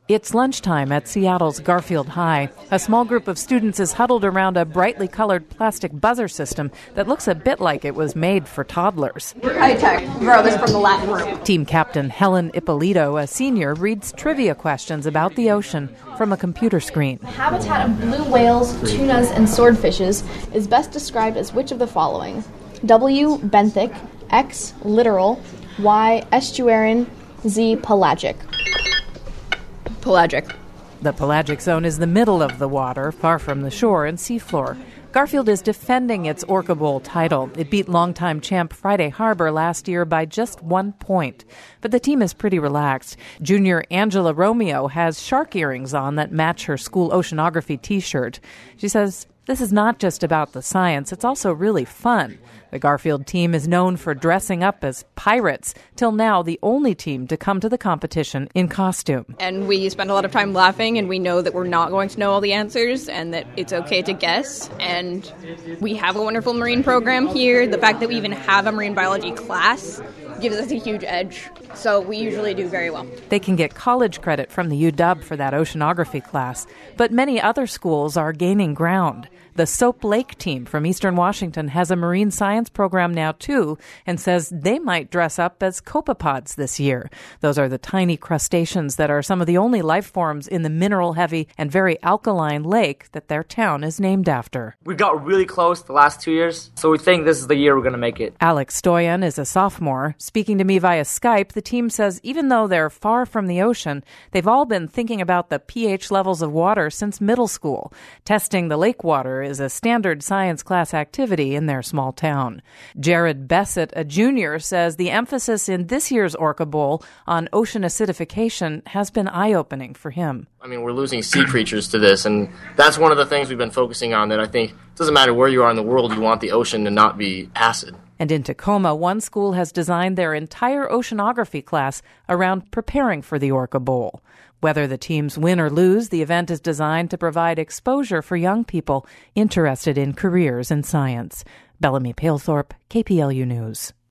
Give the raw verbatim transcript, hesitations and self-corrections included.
It's lunchtime at Seattle's Garfield High. A small group of students is huddled around a brightly colored plastic buzzer system that looks a bit like it was made for toddlers. High tech. Bro, this is from the Latin room. Team captain Helen Ippolito, a senior, reads trivia questions about the ocean from a computer screen. The habitat of blue whales, tunas, and swordfishes is best described as which of the following? W, benthic, X, littoral, Y, estuarine, Z, pelagic. Pelagic. The pelagic zone is the middle of the water, far from the shore and seafloor. Garfield is defending its Orca Bowl title. It beat longtime champ Friday Harbor last year by just one point. But the team is pretty relaxed. Junior Angela Romeo has shark earrings on that match her school oceanography T-shirt. She says, "This is not just about the science, it's also really fun." The Garfield team is known for dressing up as pirates, till now the only team to come to the competition in costume. And we spend a lot of time laughing, and we know that we're not going to know all the answers and that it's okay to guess. And we have a wonderful marine program here. The fact that we even have a marine biology class gives us a huge edge. So we usually do very well. They can get college credit from the U W for that oceanography class, but many other schools are gaining ground. The Soap Lake team from Eastern Washington has a marine science program now, too, and says they might dress up as copepods this year. Those are the tiny crustaceans that are some of the only life forms in the mineral-heavy and very alkaline lake that their town is named after. We got really close the last two years, so we think this is the year we're going to make it. Alex Stoyan is a sophomore. Speaking to me via Skype, the team says even though they're far from the ocean, they've all been thinking about the pH levels of water since middle school. Testing the lake water is a standard science class activity in their small town. Jared Bessett, a junior, says the emphasis in this year's Orca Bowl on ocean acidification has been eye-opening for him. I mean, we're losing sea creatures to this, and that's one of the things we've been focusing on, that I think it doesn't matter where you are in the world, you want the ocean to not be acid. And in Tacoma, one school has designed their entire oceanography class around preparing for the Orca Bowl. Whether the teams win or lose, the event is designed to provide exposure for young people interested in careers in science. Bellamy Palethorpe, K P L U News.